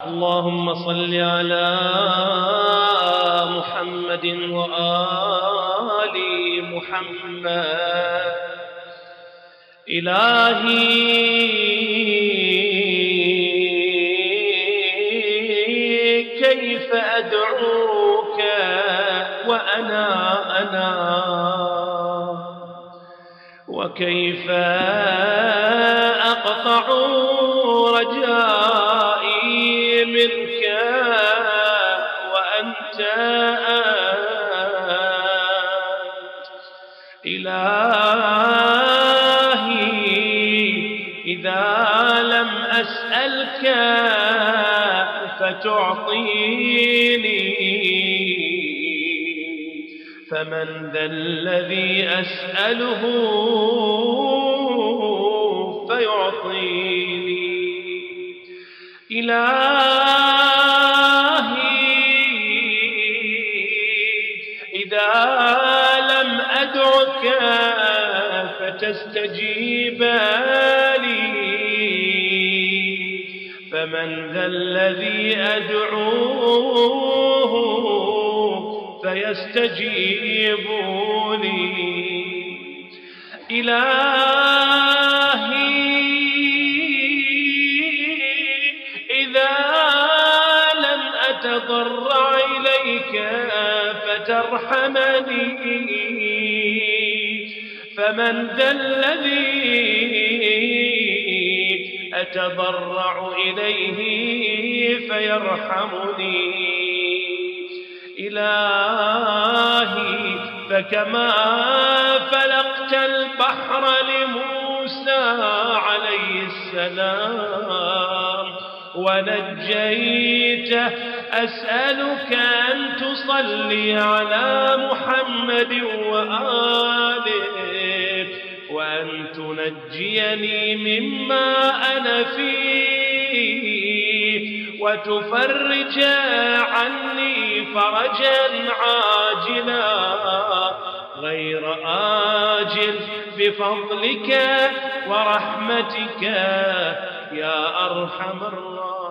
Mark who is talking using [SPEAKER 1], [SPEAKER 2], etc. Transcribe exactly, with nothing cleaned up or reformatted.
[SPEAKER 1] اللهم صل على محمد وآل محمد. إلهي كيف أدعوك وأنا أنا، وكيف أقطع رجائي منك وأنت أنت. إلهي إذا لم أسألك فتعطيني، فمن ذا الذي أسأله فيعطيني. إلهي إذا لم أدعك فتستجيب لي، فمن ذا الذي أدعوه فيستجيب لي. إلهي إذا لم أتضرع إليك فترحمني، فمن ذا الذي أتضرع إليه فيرحمني. إلهي فكما فلقت البحر لموسى عليه السلام ونجيته، أسألك أن تصلي على محمد وآله، وأن تنجيني مما أنا فيه، وتفرج عني فرجا عاجلا غير آجل بفضلك ورحمتك يا أرحم الراحمين.